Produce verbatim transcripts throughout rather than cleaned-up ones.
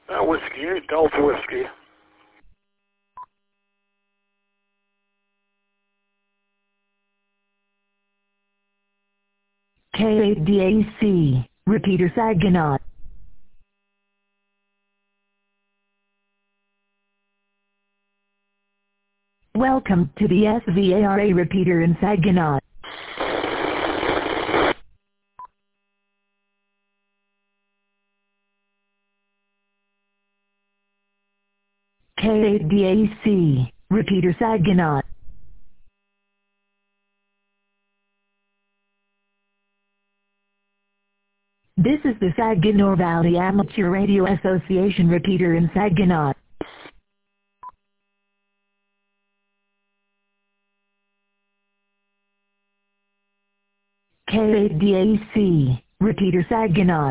Uh, whiskey, Delta Whiskey. K eight D A C, repeater Saginaw. Welcome to the S V A R A repeater in Saginaw. K eight D A C, repeater Saginaw. This is the Saginaw Valley Amateur Radio Association repeater in Saginaw. K eight D A C, repeater Saginaw.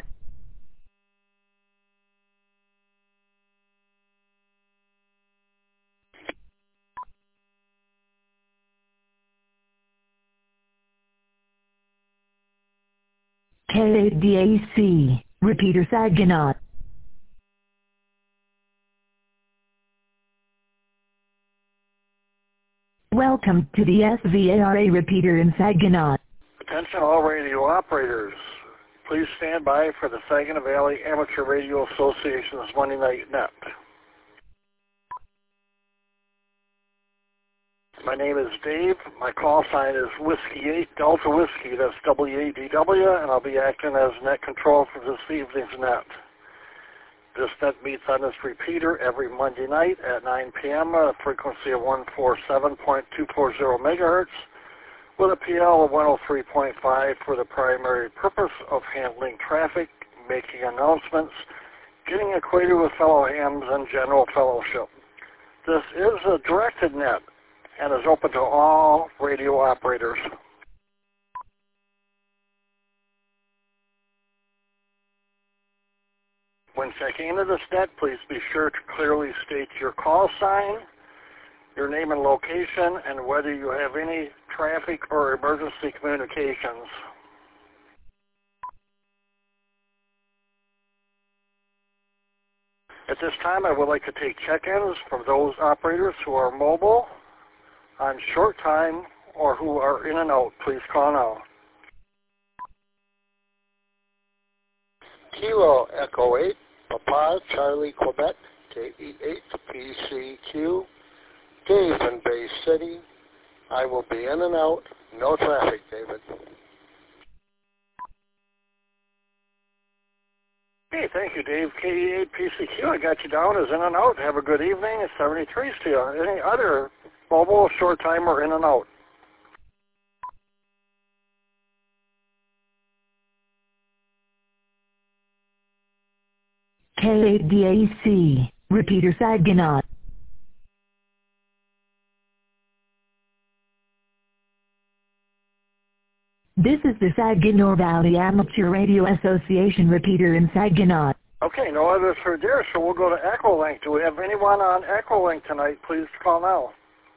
K eight D A C, repeater Saginaw. Welcome to the S V A R A repeater in Saginaw. Attention all radio operators. Please stand by for the Saginaw Valley Amateur Radio Association's Monday Night Net. My name is Dave. My call sign is Whiskey eight Delta Whiskey. That's W A D W, and I'll be acting as net control for this evening's net. This net meets on this repeater every Monday night at nine p m at a frequency of one forty-seven point two four zero megahertz with a P L of one oh three point five for the primary purpose of handling traffic, making announcements, getting acquainted with fellow hams, and general fellowship. This is a directed net and is open to all radio operators. When checking into this net, please be sure to clearly state your call sign, your name and location, and whether you have any traffic or emergency communications. At this time, I would like to take check-ins from those operators who are mobile, on short time, or who are in and out. Please call now. Kilo Echo eight, Papa Charlie Quebec, K E eight P C Q, Dave in Bay City. I will be in and out. No traffic, David. Hey, thank you, Dave. K E eight P C Q, I got you down as in and out. Have a good evening. It's seventy-three to you. Any other mobile, short time, or in and out? K eight D A C, repeater Saginaw. This is the Saginaw Valley Amateur Radio Association repeater in Saginaw. Okay, no others heard there, so we'll go to Echolink. Do we have anyone on Echolink tonight? Please call now.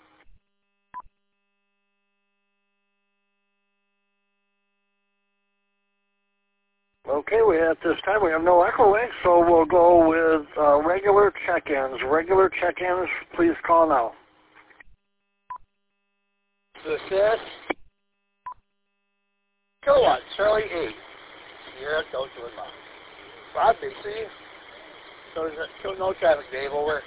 Okay, we at this time we have no Echolink, so we'll go with uh, regular check-ins. Regular check-ins, please call now. Success. Go on, Charlie eight. Sierra, go to it, Bob. Bob, B C. So there's no, no traffic, Dave, over.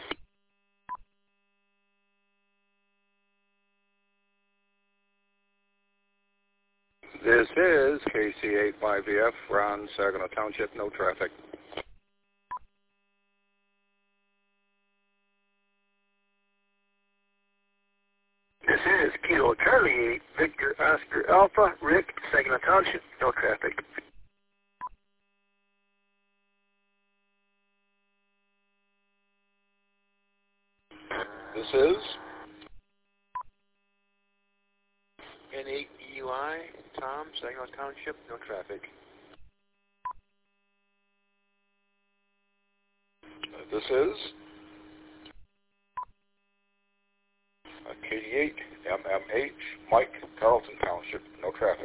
This is K C eight five V F, Ron, Saginaw Township, no traffic. This is Kilo Charlie eight, Victor Oscar Alpha, Rick, Saginaw Township, no traffic. This is N eight E U I, Tom, Saginaw Township, no traffic. This is K D eight M M H, Mike, Carlton Township, no traffic.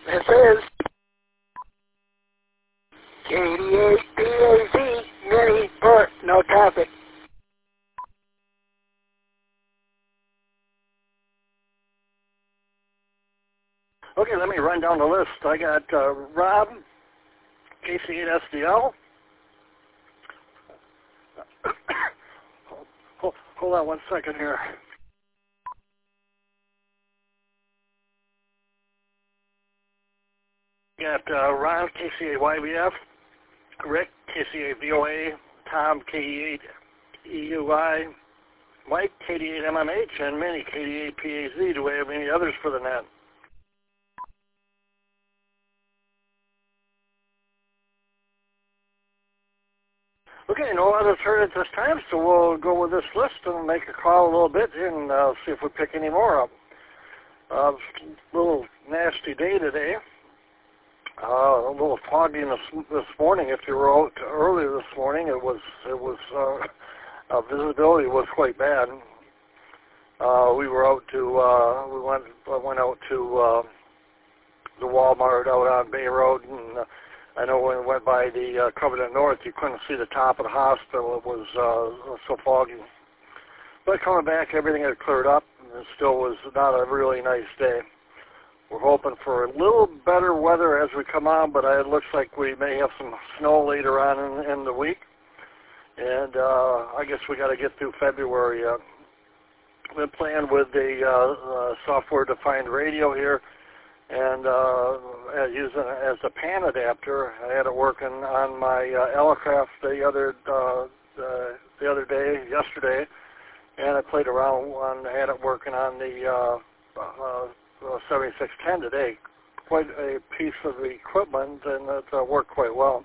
This is K eighty-eight P A Z Mini Port, no topic. Okay, let me run down the list. I got uh, Rob, K C eight S D L. hold, hold on one second here. Got uh, Ron, K C eight Y B F, Rick, K C eight V O A, Tom, K E eight E U I, Mike, K D eight M M H, and Minnie, K D eight P A Z. Do we have any others for the net? Okay, no others heard at this time, so we'll go with this list and make a call a little bit and uh, see if we pick any more up. Uh, a little nasty day today. Uh, a little foggy this, this morning. If you were out earlier this morning, it was it was uh, uh, visibility was quite bad. Uh, we were out to uh, we went went out to uh, the Walmart out on Bay Road, and uh, I know when we went by the uh, Covenant North, you couldn't see the top of the hospital. It was uh, so foggy. But coming back, everything had cleared up, and it still was not a really nice day. We're hoping for a little better weather as we come on, but it looks like we may have some snow later on in, in the week. And uh, I guess we got to get through February yet. We've been playing with the uh, uh, software-defined radio here, and uh, using it as a pan adapter. I had it working on my uh, Elecraft the other uh, the, the other day, yesterday, and I played around on. I had it working on the uh, uh, Uh, seventy-six ten today. Quite a piece of equipment, and it uh, worked quite well.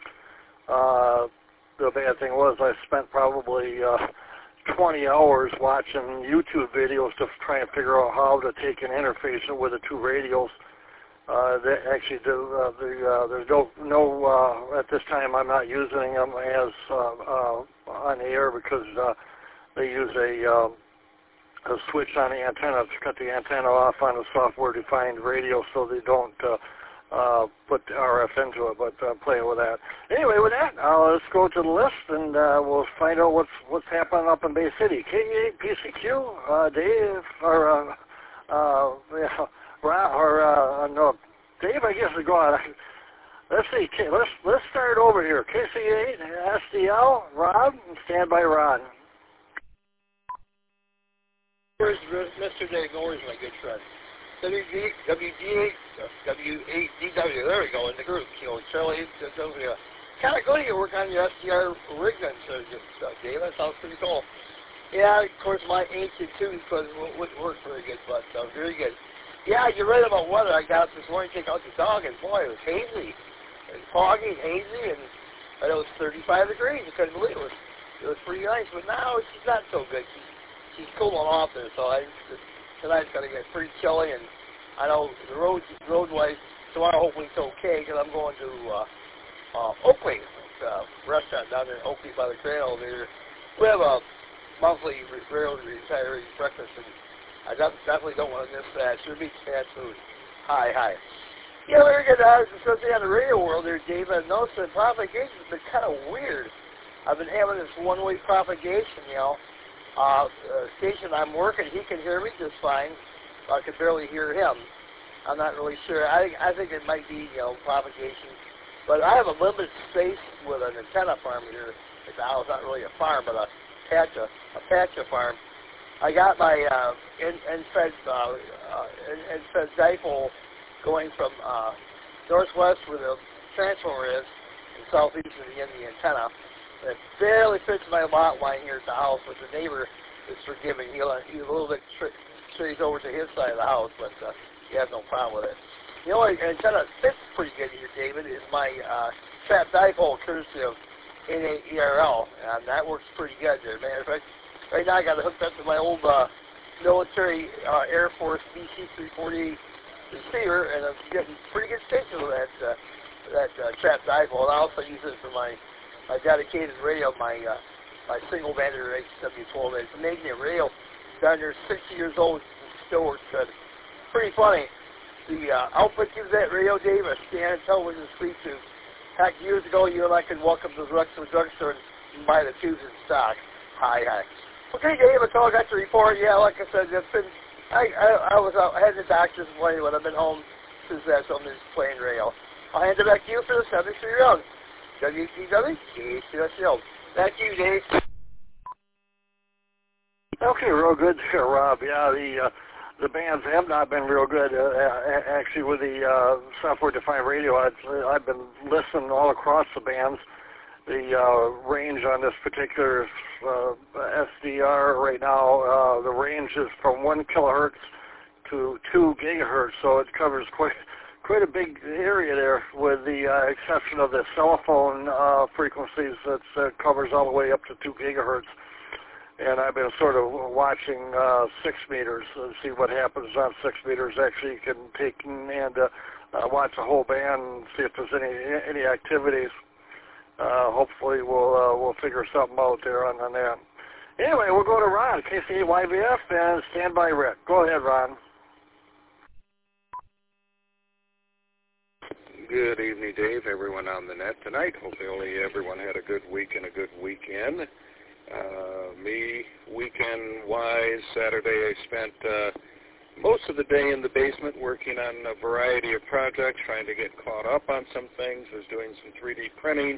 Uh, the bad thing was I spent probably uh, twenty hours watching YouTube videos to try and figure out how to take an interface with the two radios. Uh, they actually do. Uh, the, uh, there's no no uh, at this time. I'm not using them as uh, uh, on the air because uh, they use a uh, a switch on the antenna to cut the antenna off on a software-defined radio so they don't uh, uh, put R F into it, but uh, playing with that. Anyway, with that, uh, let's go to the list, and uh, we'll find out what's what's happening up in Bay City. K eight P C Q, uh, Dave, or, uh, uh, yeah, or uh, no, Dave, I guess is gone. Let's see, let's, let's start over here. K C eight, S D L, Rob, and stand by Ron. Where's Mister Dave Norris, my good friend? W D eight, W eight D W, there we go, in the group. You know, Charlie, uh, kind of good to work on your S D R rig then, so just, uh, Dave, that sounds pretty cool. Yeah, of course, my ancient too, because it wouldn't work very good, but uh, very good. Yeah, you're right about weather. I got up this morning to take out the dog, and boy, it was hazy. It was foggy, hazy, and, and it was thirty-five degrees. I couldn't believe it. Was, it was pretty nice, but now it's not so good. She's, she's cooling off there, so I just, tonight's going to get pretty chilly, and I know the road, road-wise, tomorrow hopefully it's okay, because I'm going to uh, uh, Oakley, uh, restaurant down there in Oakley by the Cradle. There. We have a monthly railroad retiree breakfast, and I definitely don't want to miss that. Sure beats fast food. Hi, hi. Yeah, very good. I was supposed to be on the radio world there, Dave. I've noticed that propagation has been kind of weird. I've been having this one-way propagation, you know. Uh, uh, station I'm working, he can hear me just fine. I can barely hear him. I'm not really sure. I, I think it might be, you know, propagation. But I have a limited space with an antenna farm here. It's not really a farm, but a patch, a, a patch of farm. I got my uh, end-fed uh, uh, end-fed dipole going from uh, northwest where the transformer is, and southeast of the end of the antenna. It barely fits my lot line here at the house, but the neighbor is forgiving. He'll, he's a little bit tri- strays over to his side of the house, but uh, he has no problem with it. The only antenna that fits pretty good here, David, is my uh, trap dipole courtesy of N eight E R L, and that works pretty good there. Matter of fact, right now I got it hooked up to my old uh, military uh, Air Force B C three forty receiver, and I'm getting pretty good signal with that uh, that uh, trap dipole. And I also use it for my my dedicated radio, my uh, my single banded H W twelve. It's amazing. The radio down there, sixty years old, still works good. Pretty funny. the uh, output gives that radio, Dave, a scan television speed tube. Heck, years ago, you and I could walk up to the Rexford drugstore and buy the tubes in stock. Hi, hi. Okay, Dave, that's all I got to report. Yeah, like I said, it's been, I, I, I was out, I had the doctor's appointment, but I've been home since that, so I'm just playing radio. I'll hand it back to you for the seventy-three round. W C W, G H C S L. Thank you, Dave. Okay, real good here, Rob. Yeah, the uh, the bands have not been real good. Uh, actually, with the uh, software-defined radio, I've, I've been listening all across the bands. The uh, range on this particular uh, S D R right now, uh, the range is from one kilohertz to two gigahertz, so it covers quite quite a big area there, with the uh, exception of the cell phone uh, frequencies that uh, covers all the way up to two gigahertz. And I've been sort of watching uh, six meters to see what happens on six meters. Actually, you can take and uh, uh, watch a whole band and see if there's any any activities. Uh, hopefully, we'll uh, we'll figure something out there on, on that. Anyway, we'll go to Ron, K C A Y V F, and stand by, Rick. Go ahead, Ron. Good evening, Dave, everyone on the net tonight. Hopefully everyone had a good week and a good weekend. Uh, me, weekend-wise, Saturday I spent uh, most of the day in the basement working on a variety of projects, trying to get caught up on some things. Was doing some three D printing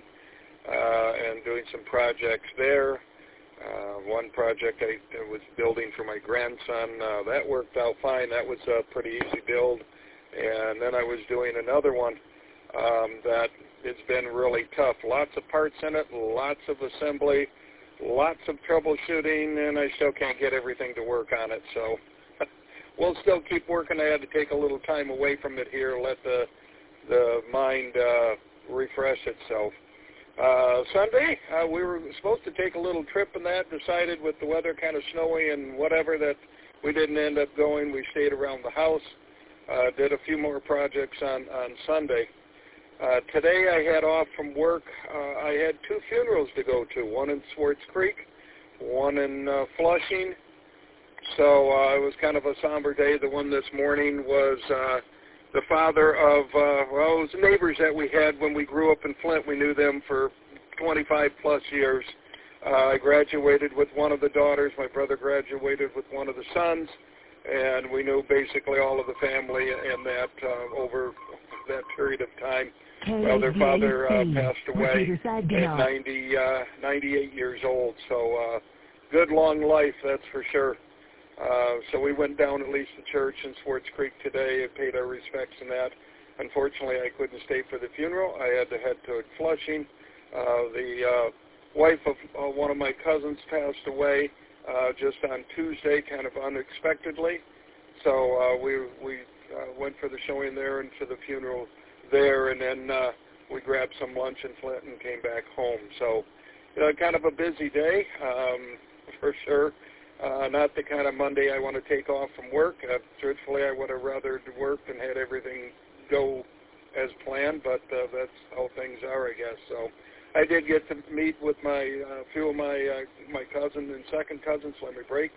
uh, and doing some projects there. Uh, one project I, I was building for my grandson, uh, that worked out fine. That was a pretty easy build. And then I was doing another one um, that it's been really tough. Lots of parts in it, lots of assembly, lots of troubleshooting, and I still can't get everything to work on it. So we'll still keep working. I had to take a little time away from it here, let the the mind uh, refresh itself. Uh, Sunday, uh, we were supposed to take a little trip and that, decided with the weather kind of snowy and whatever that we didn't end up going. We stayed around the house, uh, did a few more projects on, on Sunday. Uh, today I had off from work. Uh, I had two funerals to go to, one in Swartz Creek, one in uh, Flushing. So uh, it was kind of a somber day. The one this morning was uh, the father of, uh, well, it was neighbors that we had when we grew up in Flint. We knew them for twenty-five plus years. Uh, I graduated with one of the daughters. My brother graduated with one of the sons. And we knew basically all of the family in that uh, over that period of time. Well, their father uh, passed away at ninety, uh, ninety-eight years old, so uh, good long life, that's for sure. Uh, so we went down at least to church in Swartz Creek today and paid our respects and that. Unfortunately, I couldn't stay for the funeral. I had to head to Flushing. Uh, the uh, wife of uh, one of my cousins passed away uh, just on Tuesday, kind of unexpectedly. So uh, we, we uh, went for the showing there and for the funeral there, and then uh, we grabbed some lunch in Flint and came back home. So, you know, kind of a busy day, um, for sure. Uh, not the kind of Monday I want to take off from work. Uh, truthfully, I would have rather worked and had everything go as planned, but uh, that's how things are, I guess. So I did get to meet with my uh, few of my uh, my cousins and second cousins. Let me break.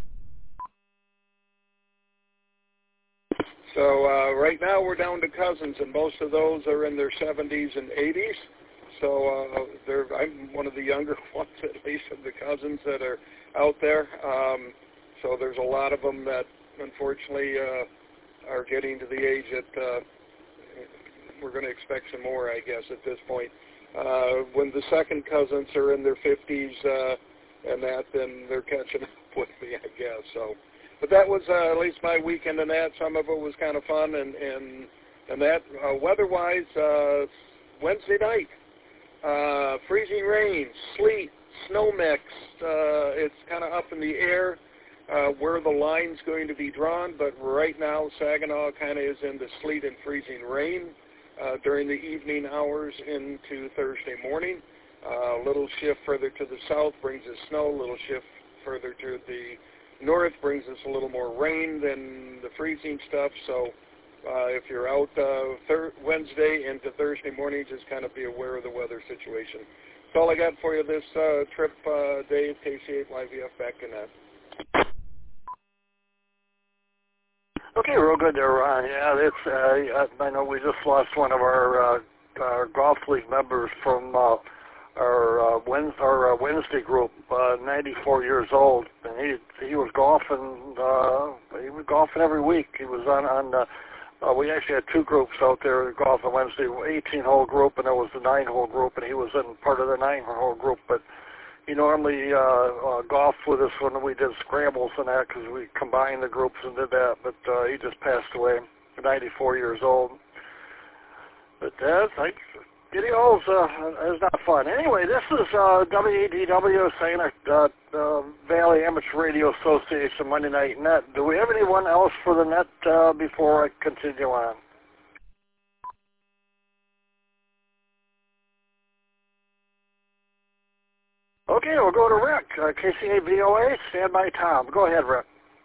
So uh, right now we're down to cousins, and most of those are in their seventies and eighties. So uh, they're, I'm one of the younger ones, at least, of the cousins that are out there. Um, so there's a lot of them that, unfortunately, uh, are getting to the age that uh, we're going to expect some more, I guess, at this point. Uh, when the second cousins are in their fifties uh, and that, then they're catching up with me, I guess. So. But that was uh, at least my weekend, and that some of it was kind of fun, and and and that uh, weather-wise, uh, Wednesday night, uh, freezing rain, sleet, snow mix. Uh, it's kind of up in the air uh, where the line's going to be drawn, but right now Saginaw kind of is in the sleet and freezing rain uh, during the evening hours into Thursday morning. A uh, little shift further to the south brings us snow. A little shift further to the north brings us a little more rain than the freezing stuff, so uh, if you're out uh, thir- Wednesday into Thursday morning, just kind of be aware of the weather situation. That's all I got for you this uh, trip, uh, Dave, K C eight Y V F, back in that. Okay, real good there, Ron. Yeah, it's. Uh, I know we just lost one of our, uh, our golf league members from uh, our uh, Wednesday, our uh, Wednesday group, uh, ninety-four years old, and he he was golfing. Uh, he was golfing every week. He was on on. Uh, uh, we actually had two groups out there golfing Wednesday, eighteen-hole group, and there was the nine-hole group, and he was in part of the nine-hole group, but. He normally uh, uh, golfed with us when we did scrambles and that because we combined the groups and did that, but uh, he just passed away, ninety-four years old. But that's like, getting old uh, is not fun. Anyway, this is uh, W A D W, Saginaw uh, uh, Valley Amateur Radio Association Monday Night Net. Do we have anyone else for the net uh, before I continue on? Okay, we'll go to Rick, uh, K C A V O A, stand by Tom. Go ahead, Rick.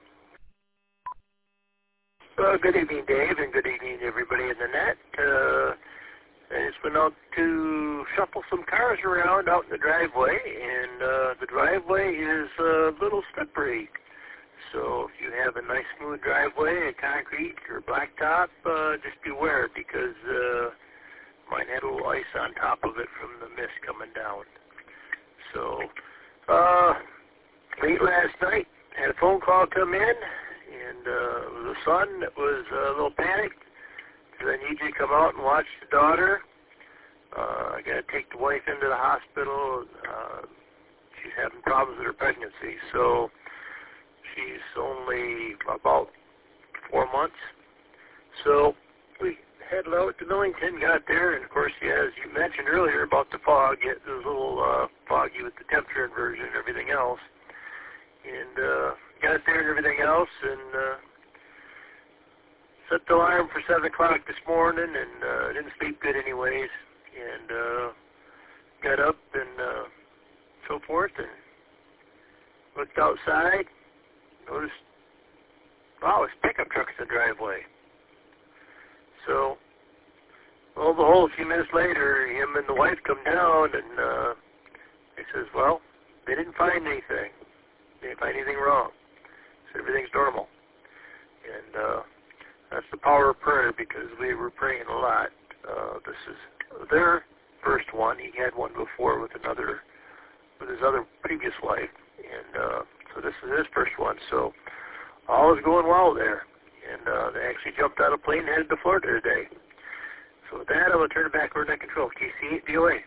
Uh, good evening, Dave, and good evening, everybody in the net. Uh, I just went out to shuffle some cars around out in the driveway, and uh, the driveway is a little slippery. So if you have a nice smooth driveway, a concrete or blacktop, uh, just beware because uh, mine had a little ice on top of it from the mist coming down. So, uh, late last night, had a phone call come in, and uh, it was a son that was a little panicked. So I need you to come out and watch the daughter. Uh, I got to take the wife into the hospital. Uh, she's having problems with her pregnancy, so she's only about four months. So we headed out to Millington, got there, and of course, yeah, as you mentioned earlier about the fog, it was a little uh, foggy with the temperature inversion and everything else. And uh, got there and everything else, and uh, set the alarm for seven o'clock this morning, and uh, didn't sleep good anyways, and uh, got up and uh, so forth, and looked outside, noticed, wow, it's pickup trucks in the driveway. So, well, the whole few minutes later, him and the wife come down, and uh, he says, well, they didn't find anything. They didn't find anything wrong. So everything's normal. And uh, that's the power of prayer because we were praying a lot. Uh, this is their first one. He had one before with another, with his other previous wife. And uh, so this is his first one. So all is going well there. And uh, they actually jumped out of a plane and headed to Florida today. So with that, I'm going to turn it back over to control. K C eight V O A.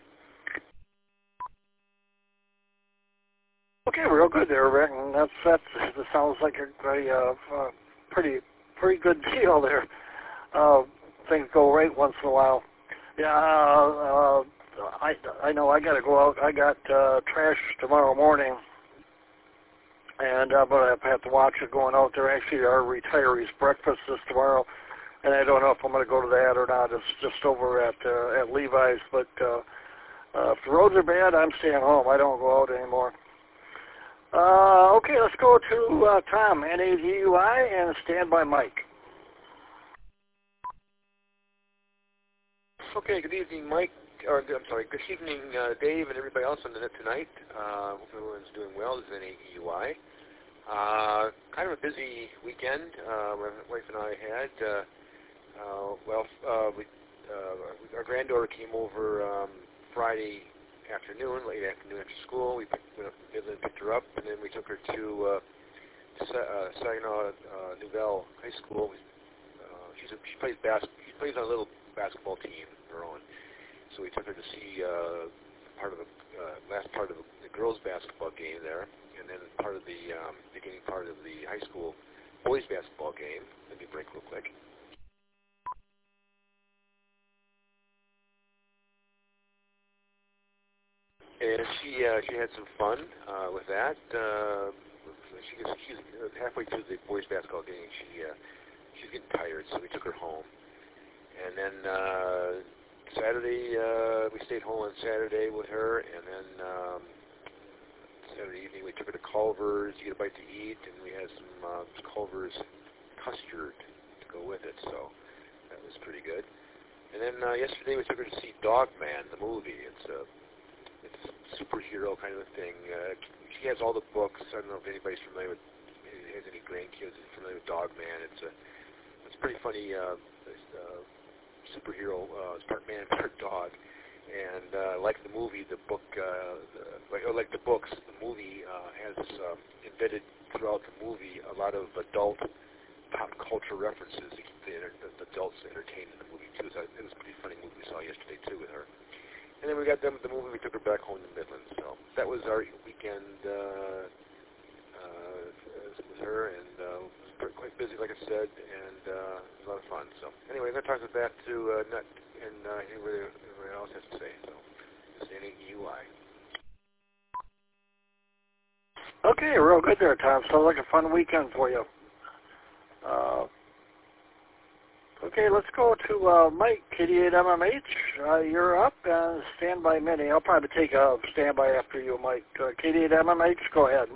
Okay, real good there, Rick. And that's, that's, that sounds like a, a uh, uh, pretty pretty good deal there. Uh, things go right once in a while. Yeah, uh, uh, I, I know I got to go out. I got uh, trash tomorrow morning. And uh, but I have to watch it going out there. Actually, our retirees' breakfast is tomorrow, and I don't know if I'm going to go to that or not. It's just over at uh, at Levi's. But uh, uh, if the roads are bad, I'm staying home. I don't go out anymore. Uh, okay, let's go to uh, Tom, N A D U I, and stand by Mike. Okay, good evening, Mike. Or, I'm sorry, good evening, uh, Dave, and everybody else on the net tonight. Uh, hope everyone's doing well. This is N A D U I. Uh, kind of a busy weekend uh, my wife and I had. Uh, uh, well, uh, we, uh, our granddaughter came over um, Friday afternoon, late afternoon after school. We picked, went up to Midland and picked her up, and then we took her to uh, uh, Saginaw uh, Nouvelle High School. Uh, she's a, she plays bas- She plays on a little basketball team of her own. So we took her to see uh, part of the uh, last part of the, the girls' basketball game there, and then part of the um, beginning part of the high school boys' basketball game. Let me break real quick. And she uh, she had some fun uh, with that. Uh, she gets, she's halfway through the boys' basketball game. She uh, she's getting tired, so we took her home, and then. Uh, Saturday, uh, we stayed home on Saturday with her, and then um, Saturday evening we took her to Culver's to get a bite to eat, and we had some uh, Culver's custard to go with it, so that was pretty good. And then uh, yesterday we took her to see Dog Man, the movie. It's a it's a superhero kind of a thing. Uh, she has all the books. I don't know if anybody's familiar with, has any grandkids familiar with Dog Man. It's a pretty funny uh, uh, superhero, uh, part man, part dog. And uh, like the movie, the book, uh, the, like, like the books, the movie uh, has um, embedded throughout the movie a lot of adult pop culture references to keep the, the, the adults entertained in the movie too. So it was a pretty funny movie we saw yesterday too with her. And then we got done with the movie. We took her back home to Midland. So that was our weekend uh, uh, with her, and uh, it was quite busy, like I said, and uh, it was a lot of fun. So anyway, I'm going to toss it back to uh, Nut and uh, hear what everyone else has to say. So this is N A E U I. Okay, real good there, Tom. Sounds like a fun weekend for you. Uh, okay, let's go to uh, Mike, K D eight M M H. Uh, you're up, and stand by Minnie. I'll probably take a standby after you, Mike. Uh, K D eight M M H, go ahead.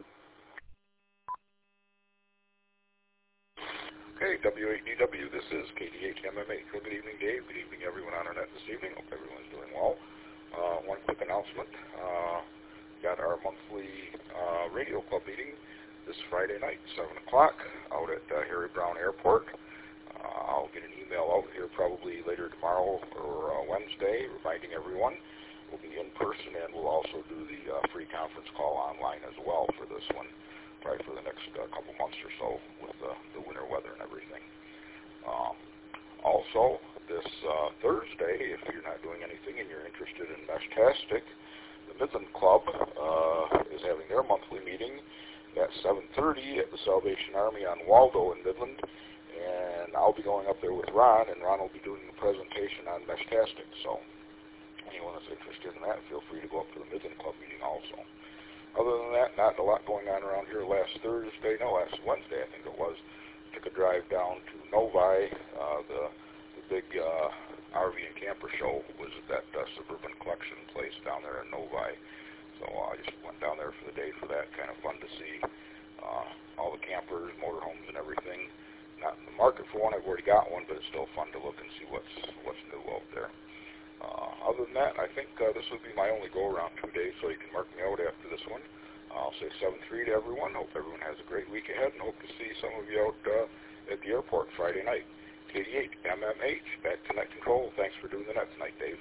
Okay, W eight D W, this is K D eight M M H. Well, good evening, Dave. Good evening, everyone on our net this evening. Hope everyone's doing well. Uh, one quick announcement. Uh, got our monthly uh, radio club meeting this Friday night, seven o'clock, out at uh, Harry Brown Airport. Uh, I'll get an email out here probably later tomorrow or uh, Wednesday reminding everyone. We'll be in person, and we'll also do the uh, free conference call online as well for this one, probably for the next uh, couple months or so with uh, the winter weather and everything. Um, also, this uh, Thursday, if you're not doing anything and you're interested in Meshtastic, the Midland Club uh, is having their monthly meeting at seven thirty at the Salvation Army on Waldo in Midland, and I'll be going up there with Ron, and Ron will be doing the presentation on Meshtastic. So anyone that's interested in that, feel free to go up to the Midland Club meeting also. Other than that, not a lot going on around here. Last Thursday, no, last Wednesday I think it was, took a drive down to Novi. Uh, the, the big uh, R V and camper show was at that uh, Suburban Collection place down there in Novi. So uh, I just went down there for the day for that. Kind of fun to see uh, all the campers, motorhomes, and everything. Not in the market for one. I've already got one, but it's still fun to look and see what's what's new out there. Uh, other than that, I think uh, this will be my only go-around two days, so you can mark me out after this one. I'll say seven three to everyone. Hope everyone has a great week ahead, and hope to see some of you out uh, at the airport Friday night. K D eight M M H, back to Net Control. Thanks for doing the net tonight, Dave.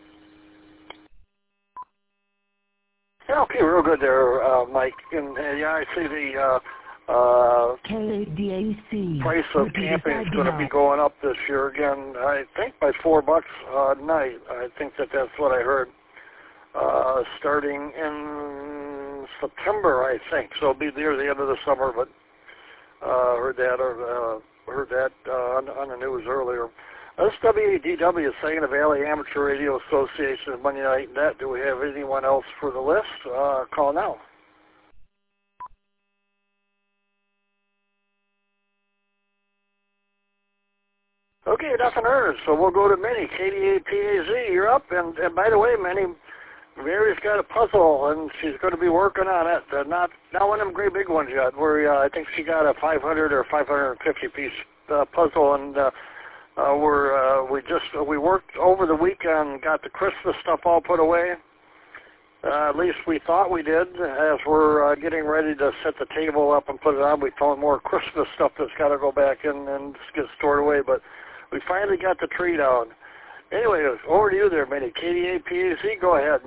Yeah, okay, real good there, uh, Mike. And uh, yeah, I see the uh, uh, K D A C. price of camping is going to be going up this year again. I think by four bucks a night. I think that that's what I heard. Uh, starting in September, I think. So it'll be near the end of the summer, but uh, heard that or uh, heard that uh, on, on the news earlier. This W A D W, Saginaw Valley Amateur Radio Association, Monday Night Net. Do we have anyone else for the list? Uh, call now. Okay, nothing heard. So we'll go to Minnie, K D A P A Z. You're up. And, and by the way, Minnie, Mary's got a puzzle, and she's going to be working on it. Uh, not not one of them great big ones yet. Where uh, I think she got a five hundred or five hundred fifty piece uh, puzzle, and uh, uh, we're uh, we just uh, we worked over the weekend, got the Christmas stuff all put away. Uh, at least we thought we did. As we're uh, getting ready to set the table up and put it on, we found more Christmas stuff that's got to go back in and get stored away. But we finally got the tree down. Anyway, over to you there, Minnie. K D A P A Z, go ahead.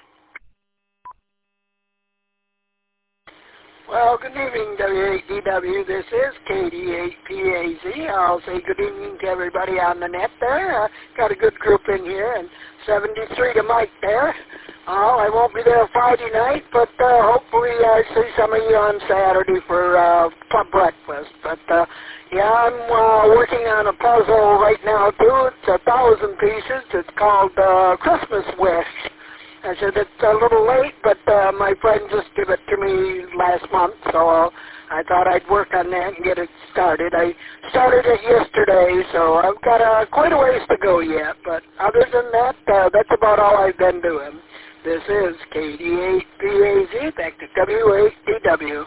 Well, good evening, W eight D W. This is K D eight P A Z. I'll say good evening to everybody on the net there. Uh, got a good group in here, and seventy-three to Mike there. Oh, I won't be there Friday night, but uh, hopefully I see some of you on Saturday for uh, club breakfast. But, uh, yeah, I'm uh, working on a puzzle right now, too. It's a thousand pieces. It's called uh, Christmas Wish. I said it's a little late, but uh, my friend just gave it to me last month, so uh, I thought I'd work on that and get it started. I started it yesterday, so I've got uh, quite a ways to go yet, but other than that, uh, that's about all I've been doing. This is K D eight P A Z, back to W eight D W.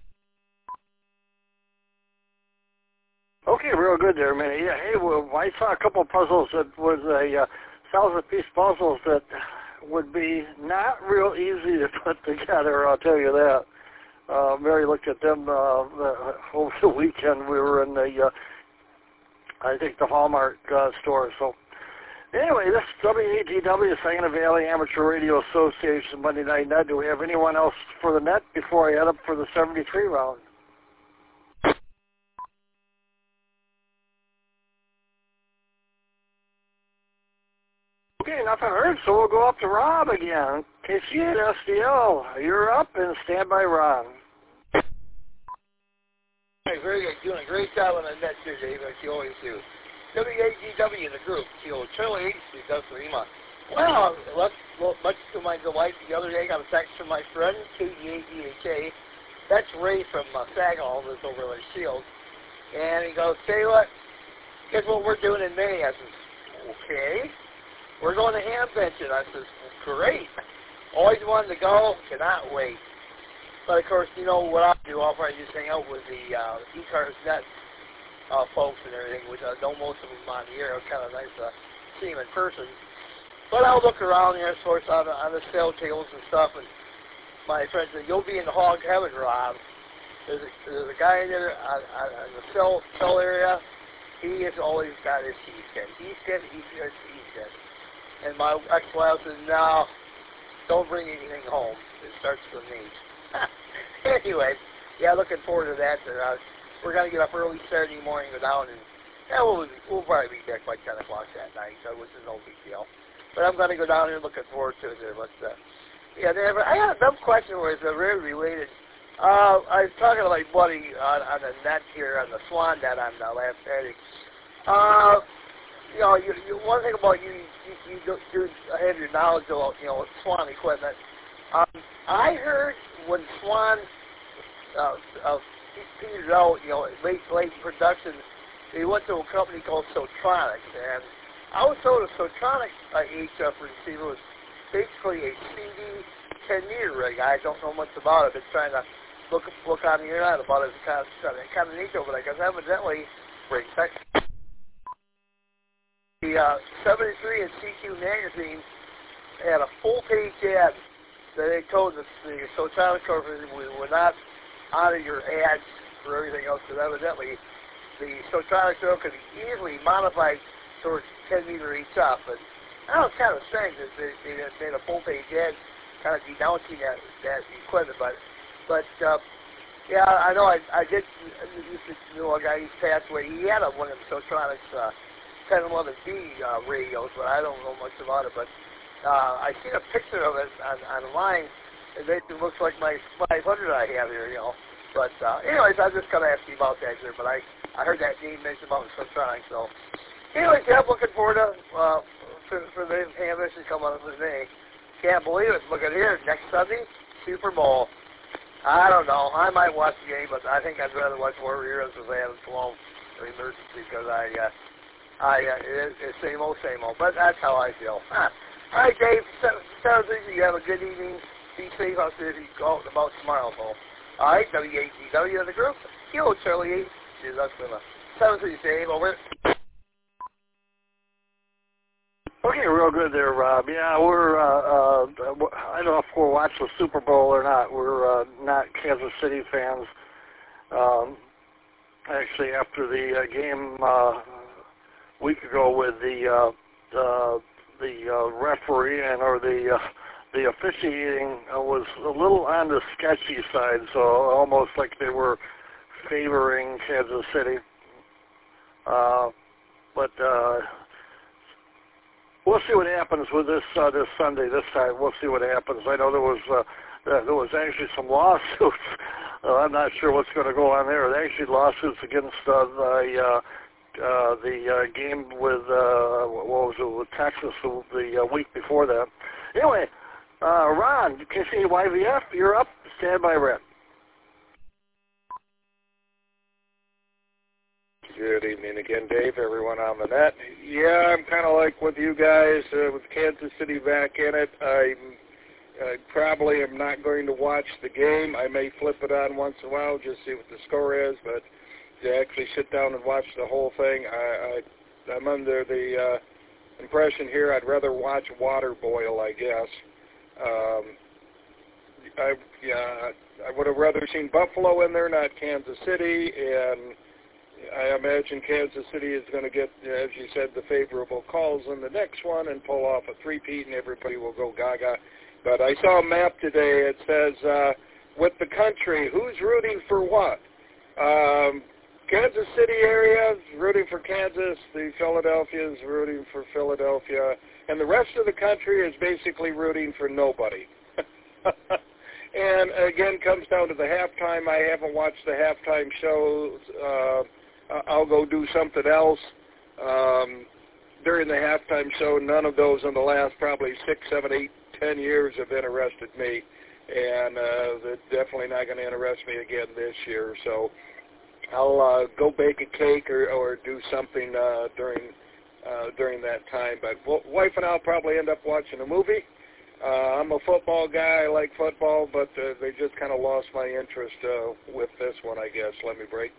Okay, real good there, Minnie. Yeah, hey, well, I saw a couple of puzzles that was a uh, thousand-piece puzzles that would be not real easy to put together, I'll tell you that. Uh, Mary looked at them uh, over the weekend. We were in the uh, I think the Hallmark uh, store. So anyway, this is W A D W, Saginaw Valley Amateur Radio Association Monday Night Net. Do we have anyone else for the net before I head up for the seventy-three round? Okay, nothing heard, so we'll go up to Rob again. K C eight S D L, you're up, and stand by Ron. Hey, very good. Doing a great job on the net here, Dave, like you always do. W A G W in the group, Kilo Charlie H, does Lima. Well, let's, well, much to my delight, the other day I got a text from my friend, K D A D H A. That's Ray from uh, Saginaw, lives over at Shields. And he goes, tell you what, guess what we're doing in May? I says, okay. We're going to Hamvention. I says, great. Always wanted to go, cannot wait. But, of course, you know what I do. I'll probably just hang out with the uh, E-Cars Net uh, folks and everything, which I know most of them on the air. It was kind of nice to see them in person. But I'll look around here, of course, on the, on the sale tables and stuff. And my friend said, you'll be in the hog heaven, Rob. There's a, there's a guy in there on, on, on the cell, cell area. He has always got his heat skin. Heat skin, heat skin, heat skin. And my ex-wife says, no, don't bring anything home. It starts with me. Anyway, yeah, looking forward to that. Uh, we're going to get up early Saturday morning, go down, and yeah, we'll, we'll probably be back by ten o'clock that night, so which is no big deal. But I'm going to go down there looking forward to it there. But, uh, yeah, they have, I got a dumb question where it's uh, very related. Uh, I was talking to my buddy on, on the net here, on the Swan net on uh, last Saturday. Uh, You know, you, you, one thing about you, you, you do, do have your knowledge about, you know, Swan equipment. Um, I heard when Swan uh, uh, petered out, you know, late, late production, they went to a company called Sotronics, and I was told a Sotronics uh, H F receiver was basically a C D ten meter rig. I don't know much about it. I've been trying to look look on the internet about it. It's kind of, kind of neat, but I guess evidently, for the uh, seventy-three and C Q magazine had a full-page ad that they told us the Sotronics Corporation we were not honor your ads for everything else, because evidently the Sotronics show could be easily modified towards ten meter each up. But I know it's kind of strange that they, they made a full-page ad kind of denouncing that, that equipment. But, but uh, yeah, I know I, I did used to know a guy who passed away. He had a, one of the Sotronics uh, ten eleven B uh, radios, but I don't know much about it. But uh, I seen a picture of it on, online, and it looks like my five hundred I have here, you know. But uh, anyways, I was just going to ask you about that here, but I, I heard that name mentioned about Sotronics. So anyways, yeah, I'm looking forward to uh, for, for the Hamvention coming up with me. Can't believe it. Look at here, next Sunday, Super Bowl. I don't know. I might watch the game, but I think I'd rather watch War Heroes as Adams Cologne or Emergency, because I... Uh, I, uh, it, it's same old, same old, but that's how I feel. Huh. All right, Dave, sounds easy. You have a good evening. Be safe. I'll see if you go out and about tomorrow, Paul. All right, W A D W in the group. Kilo Charlie eight is us with a seven three, Dave. Over. Okay, real good there, Rob. Yeah, we're, uh, uh, I don't know if we'll watch the Super Bowl or not. We're uh, not Kansas City fans. Um, actually, after the uh, game... Uh, week ago with the uh, uh, the uh, referee and or the uh, the officiating uh, was a little on the sketchy side, so almost like they were favoring Kansas City. Uh, but uh, we'll see what happens with this uh, this Sunday. This time, we'll see what happens. I know there was uh, there was actually some lawsuits. uh, I'm not sure what's going to go on there. There actually lawsuits against uh, the. Uh, Uh, the uh, game with, uh, what was it, with Texas the, the uh, week before that. Anyway, uh, Ron, K C Y V F, you're up. Stand by, Red. Good evening again, Dave, everyone on the net. Yeah, I'm kind of like with you guys, uh, with Kansas City back in it. I uh, probably am not going to watch the game. I may flip it on once in a while, just see what the score is, but to actually sit down and watch the whole thing, I, I, I'm under the uh, impression here I'd rather watch water boil, I guess. Um, I, yeah, I would have rather seen Buffalo in there, not Kansas City, and I imagine Kansas City is going to get, as you said, the favorable calls in the next one and pull off a three-peat, and everybody will go gaga. But I saw a map today. It says, uh, with the country, who's rooting for what? Um, Kansas City area is rooting for Kansas. The Philadelphia is rooting for Philadelphia. And the rest of the country is basically rooting for nobody. And again, comes down to the halftime. I haven't watched the halftime shows. Uh, I'll go do something else. Um, during the halftime show, none of those in the last probably six, seven, eight, ten years have interested me. And uh, they're definitely not going to interest me again this year. So I'll uh, go bake a cake or, or do something uh, during uh, during that time. But w- wife and I'll probably end up watching a movie. Uh, I'm a football guy. I like football, but uh, they just kind of lost my interest uh, with this one, I guess. Let me break.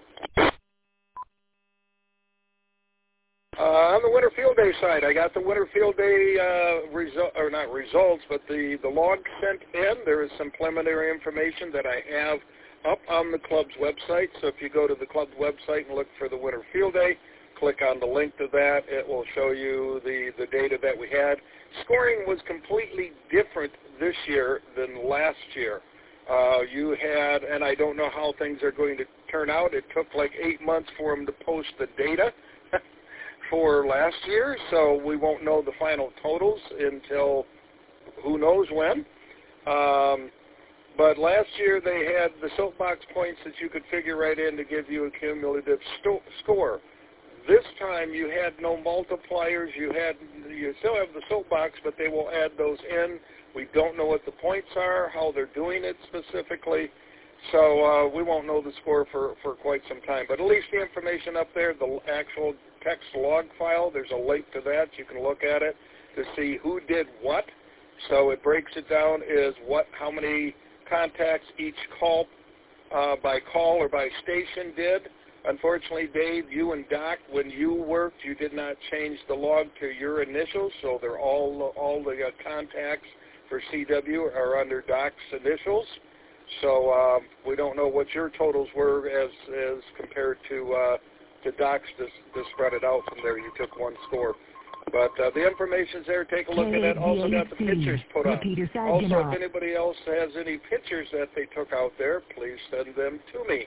Uh, on the Winter Field Day side, I got the Winter Field Day uh, result, or not results, but the, the log sent in. There is some preliminary information that I have up on the club's website. So if you go to the club's website and look for the Winter Field Day, click on the link to that. It will show you the, the data that we had. Scoring was completely different this year than last year. Uh, you had, and I don't know how things are going to turn out. It took like eight months for them to post the data for last year, so we won't know the final totals until who knows when. Um, but last year they had the soapbox points that you could figure right in to give you a cumulative sto- score. This time you had no multipliers. You had you still have the soapbox, but they will add those in. We don't know what the points are, how they're doing it specifically, so uh, we won't know the score for, for quite some time. But at least the information up there, the actual text log file, there's a link to that. You can look at it to see who did what. So it breaks it down as what, how many contacts each call uh, by call or by station did. Unfortunately, Dave, you and Doc, when you worked, you did not change the log to your initials, so they're all all the uh, contacts for C W are under Doc's initials. So um, we don't know what your totals were as as compared to uh, to Doc's to, to spread it out from there. You took one score. But uh, the information's there. Take a look at that. Also got the pictures put on. Also, if anybody else has any pictures that they took out there, please send them to me.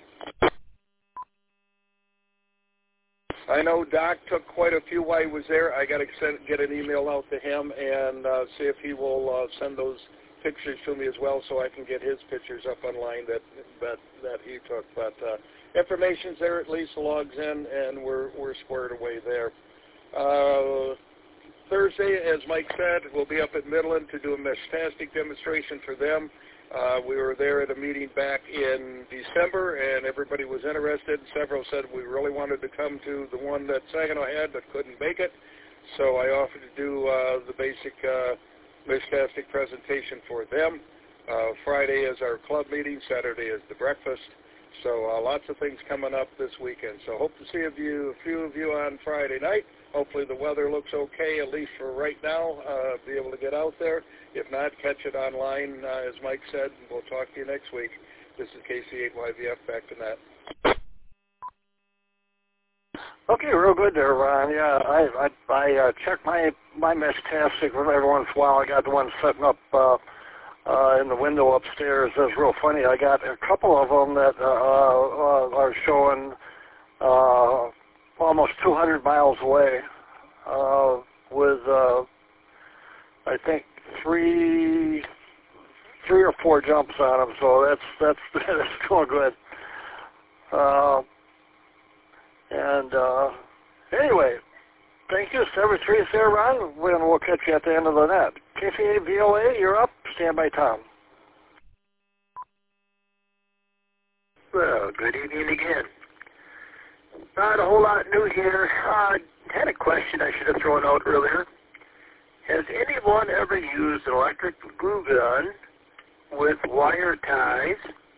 I know Doc took quite a few while he was there. I got to send, get an email out to him and uh, see if he will uh, send those pictures to me as well, so I can get his pictures up online that that that he took. But uh, information's there, at least logs in, and we're we're squared away there. Uh, Thursday, as Mike said, we'll be up at Midland to do a Meshtastic demonstration for them. Uh, we were there at a meeting back in December, and everybody was interested. Several said we really wanted to come to the one that Saginaw had but couldn't make it. So I offered to do uh, the basic uh, Meshtastic presentation for them. Uh, Friday is our club meeting. Saturday is the breakfast. So uh, lots of things coming up this weekend. So hope to see a few, a few of you on Friday night. Hopefully the weather looks okay, at least for right now, uh, be able to get out there. If not, catch it online, uh, as Mike said, and we'll talk to you next week. This is K C eight Y V F, back to Nat. Okay, real good there, Ron. Yeah, I I, I uh, check my, my Meshtastic every once in a while. I got the one setting up uh, uh, in the window upstairs. That's real funny. I got a couple of them that uh, uh, are showing uh, almost two hundred miles away uh, with, uh, I think, three three or four jumps on them, so that's that's that's going good. Uh, and uh, anyway, thank you, seven three there, Ron. And we'll catch you at the end of the net. K C eight V O A, you're up. Stand by, Tom. Well, good evening again. Not a whole lot new here. I uh, had a question I should have thrown out earlier. Has anyone ever used an electric glue gun with wire ties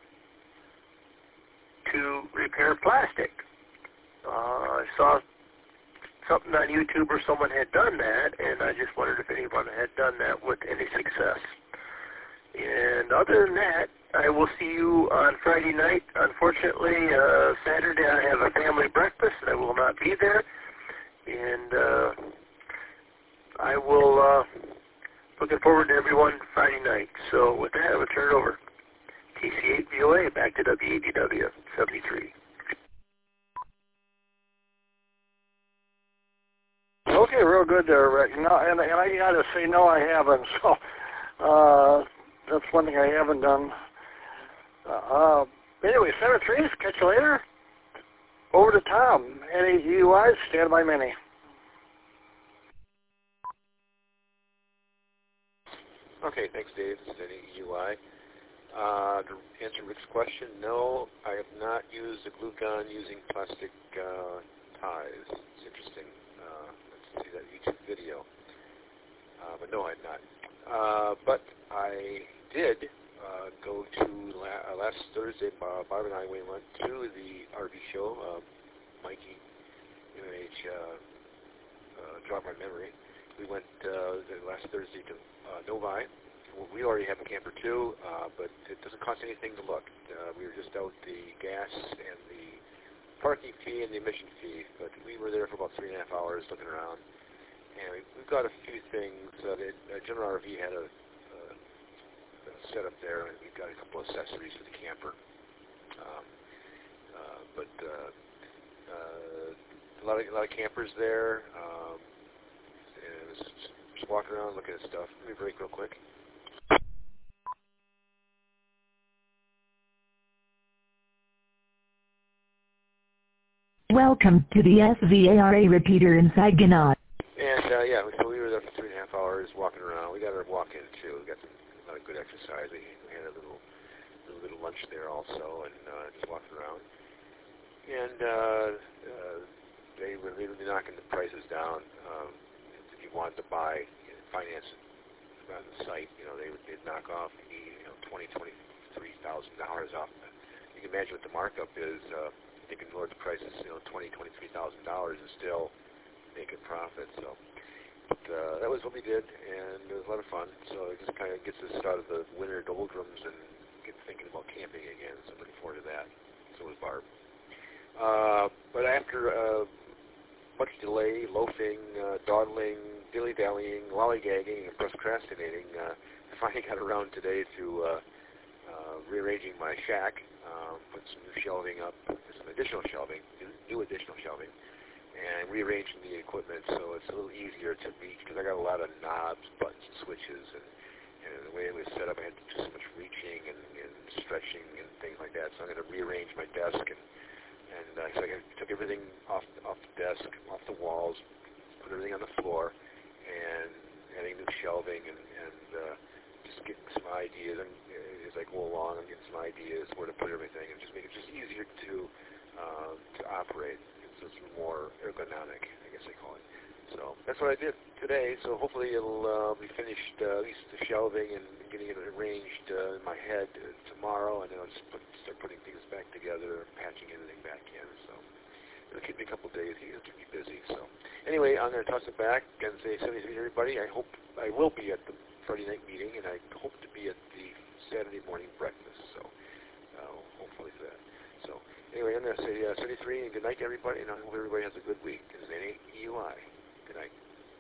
to repair plastic? Uh, I saw something on YouTube where someone had done that, and I just wondered if anyone had done that with any success. And other than that, I will see you on Friday night. Unfortunately, uh, Saturday I have a family breakfast. I will not be there. And uh, I will, uh, looking forward to everyone Friday night. So with that, I will turn it over. T C eight V O A, back to W A D W seventy-three. Okay, real good there, Rick. No, and, and I got to say, no, I haven't. So uh, that's one thing I haven't done. Uh, anyway, Senator Trees, catch you later. Over to Tom. Any U Is, stand by many. Okay, thanks, Dave. This is any U I. Uh, to answer Rick's question, no, I have not used a glue gun using plastic uh, ties. It's interesting. Uh, let's see that YouTube video. Uh, but no, I have not. Uh, but I did uh, go to la- uh, last Thursday. Bob, Bob and I we went to the R V show. Uh, Mikey, M H, uh, uh, jog my memory. We went uh, last Thursday to uh, Novi. Well, we already have a camper too, uh, but it doesn't cost anything to look. Uh, we were just out the gas and the parking fee and the admission fee, but we were there for about three and a half hours looking around. And we, we've got a few things. Uh, the uh, General R V had a, uh, a setup there, and we've got a couple of accessories for the camper. Um, uh, but uh, uh, a lot of a lot of campers there. Um, and just, just walking around looking at stuff. Let me break real quick. Welcome to the S V A R A repeater in Saginaw. And, uh, yeah, so we were there for three and a half hours walking around. We got our walk-in, too. We got some a lot of good exercise. We, we had a little, little little lunch there also, and uh, just walking around. And uh, uh, they were really knocking the prices down. Um, if you wanted to buy, you know, finance it on the site, you know, they would they'd knock off, you know, twenty, twenty-three thousand dollars off. You can imagine what the markup is. Uh, They can lower the prices, you know, twenty, twenty-three thousand dollars, and still make a profit. So, but uh, that was what we did, and it was a lot of fun. So it just kind of gets us out of the winter doldrums and get thinking about camping again. So I'm looking forward to that. So was Barb. Uh, but after uh, much delay, loafing, uh, dawdling, dilly-dallying, lollygagging, and procrastinating, uh, I finally got around today to uh, uh, rearranging my shack. Um, put some new shelving up, some additional shelving, new additional shelving, and rearranging the equipment so it's a little easier to reach, because I got a lot of knobs, buttons, and switches, and, and the way it was set up, I had to do so much reaching and, and stretching and things like that. So I'm going to rearrange my desk, and, and uh, so I took everything off off the desk, off the walls, put everything on the floor, and adding new shelving, and, and uh, just getting some ideas. And as I go along, I'm getting some ideas where to put everything, and just make it just easier to uh, to operate. It's just more ergonomic, I guess I call it. So that's what I did today. So hopefully it'll uh, be finished, uh, at least the shelving and getting it arranged uh, in my head uh, tomorrow, and then I'll just put, start putting things back together, patching everything back in. So it'll keep me a couple of days. It'll keep me busy. So anyway, I'm going to toss it back and say seventy-three to everybody. I hope I will be at the Friday night meeting, and I hope to be at the Saturday morning breakfast, so uh, hopefully for that. So anyway, I'm going to say uh, seventy-three, and good night to everybody, and I hope everybody has a good week. This is N A E U I. Good night.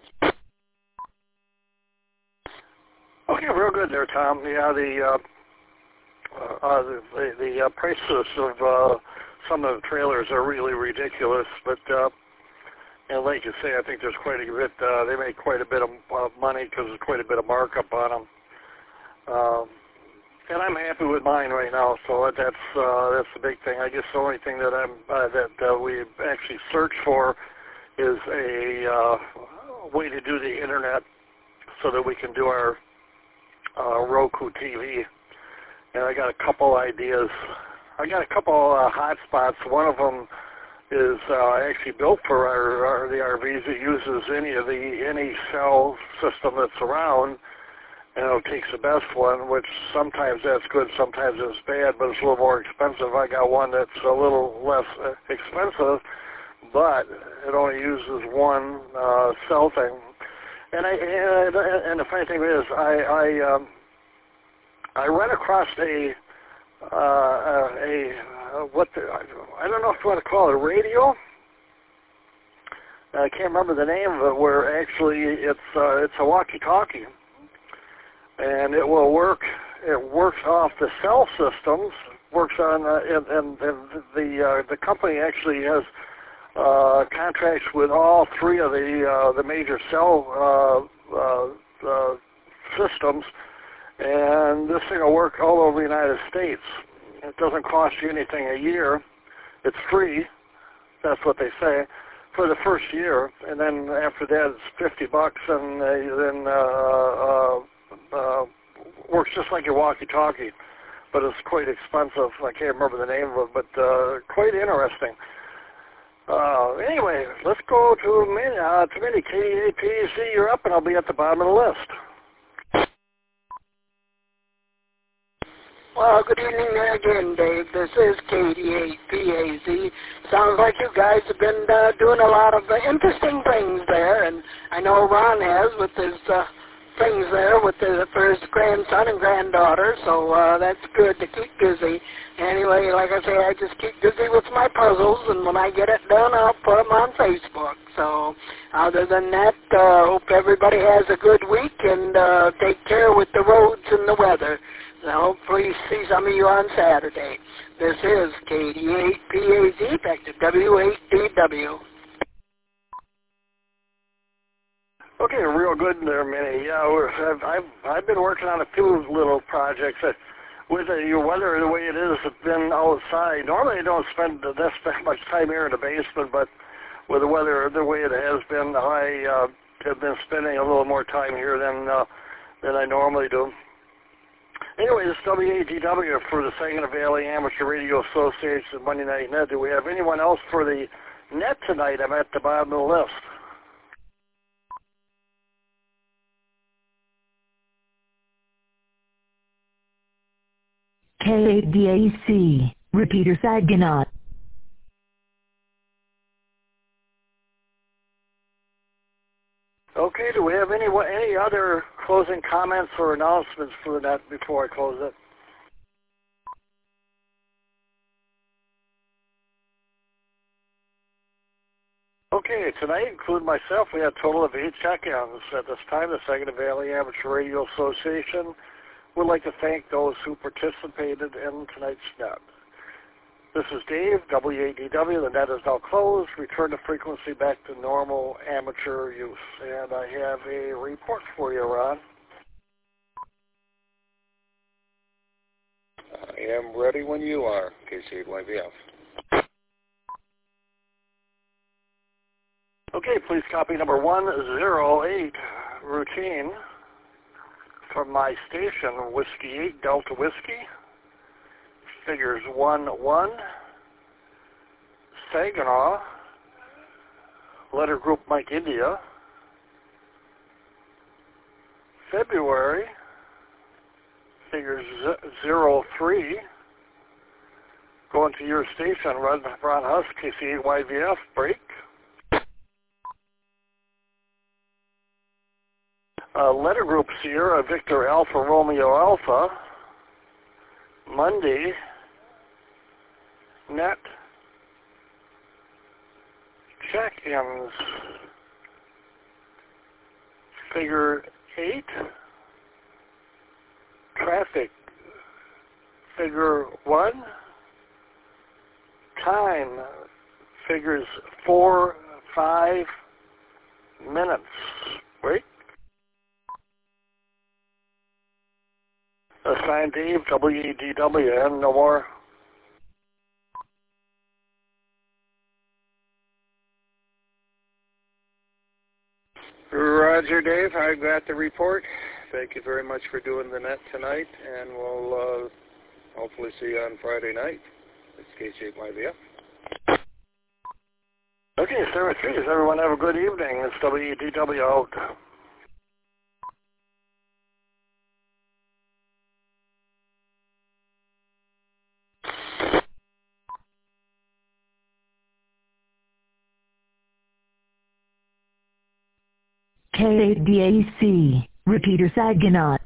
Okay, real good there, Tom. Yeah, the uh, uh, the, the, the uh, prices of uh, some of the trailers are really ridiculous, but uh, and like you say, I think there's quite a bit. Uh, they make quite a bit of uh, money because there's quite a bit of markup on them. Um, And I'm happy with mine right now, so that's uh, that's the big thing. I guess the only thing that I'm uh, that uh, we actually search for is a uh, way to do the internet so that we can do our uh, Roku T V. And I got a couple ideas. I got a couple uh, hotspots. One of them is uh, actually built for our, our the R Vs. It uses any of the any cell system that's around. And it takes the best one, which sometimes that's good, sometimes it's bad, but it's a little more expensive. I got one that's a little less expensive, but it only uses one uh, cell thing. And I and, and the funny thing is, I I, um, I ran across a, uh, a, uh, what the, I don't know if you want to call it a radio. I can't remember the name of it, where actually it's, uh, it's a walkie-talkie. And it will work, it works off the cell systems, works on, uh, and, and, and the, uh, the company actually has uh, contracts with all three of the, uh, the major cell uh, uh, uh, systems, and this thing will work all over the United States. It doesn't cost you anything a year. It's free, that's what they say, for the first year, and then after that it's fifty bucks, and uh, then uh, uh, uh, works just like your walkie-talkie, but it's quite expensive. I can't remember the name of it, but uh, quite interesting. Uh, anyway, let's go to Minnie. Uh, to Minnie, K D A P A Z, you're up, and I'll be at the bottom of the list. Well, good evening again, Dave. This is K D A P A Z. Sounds like you guys have been uh, doing a lot of uh, interesting things there, and I know Ron has with his uh, things there with his, for his grandson and granddaughter, so uh, that's good to keep busy. Anyway, like I say, I just keep busy with my puzzles, and when I get it done, I'll put them on Facebook. So other than that, uh, hope everybody has a good week, and uh, take care with the roads and the weather. And hopefully see some of you on Saturday. This is K D A P A Z, back to W eight D W. Okay, real good there, Minnie. Yeah, we're, I've, I've I've been working on a few little projects. That, with the your weather the way it is, it's been outside. Normally, I don't spend that much time here in the basement, but with the weather the way it has been, I uh, have been spending a little more time here than uh, than I normally do. Anyway, this is W A D W for the Saginaw Valley Amateur Radio Association Monday Night Net. Do we have anyone else for the net tonight? I'm at the bottom of the list. K A D A C, repeater Saginaw. Okay, do we have any any other closing comments or announcements for the net before I close it? Okay, tonight, including myself, we had a total of eight check-ins. At this time, the Saginaw Valley Amateur Radio Association would like to thank those who participated in tonight's net. This is Dave, W A D W. The net is now closed. Return the frequency back to normal amateur use. And I have a report for you, Ron. I am ready when you are, K C eight Y V F. Okay, please copy number one zero eight, routine, from my station, Whiskey eight, Delta Whiskey. Figures one one, Saginaw, letter group Mike India, February, figures zero three, going to your station, Ron, Ron Husk, K C eight Y V F, break. Uh, letter group Sierra, Victor Alpha, Romeo Alpha, Monday, net, check-ins, figure eight, traffic, figure one, time, figures four, five minutes. Wait. Assigned Dave, W E D W, and no more. Roger, Dave. I got the report. Thank you very much for doing the net tonight, and we'll uh, hopefully see you on Friday night. It's K C eight Y V F. Okay, seven three. Does everyone have a good evening? It's W E D W out. K A D A C, repeater Saginaw.